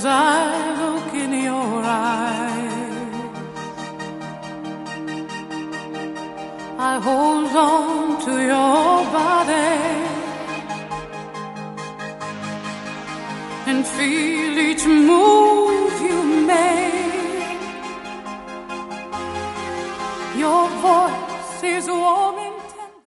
as I look in your eyes. I hold on to your body and feel each move